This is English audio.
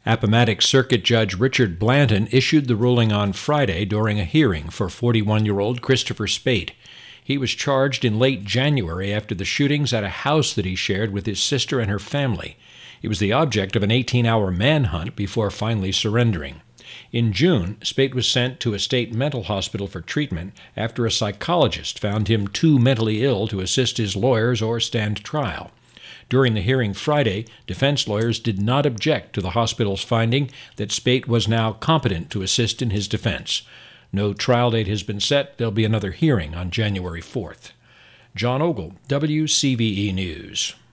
Appomattox Circuit Judge Richard Blanton issued the ruling on Friday during a hearing for 41-year-old Christopher Spate. He was charged in late January after the shootings at a house that he shared with his sister and her family. He was the object of an 18-hour manhunt before finally surrendering. In June, Spate was sent to a state mental hospital for treatment after a psychologist found him too mentally ill to assist his lawyers or stand trial. During the hearing Friday, defense lawyers did not object to the hospital's finding that Spate was now competent to assist in his defense. No trial date has been set. There'll be another hearing on January 4th. John Ogle, WCVE News.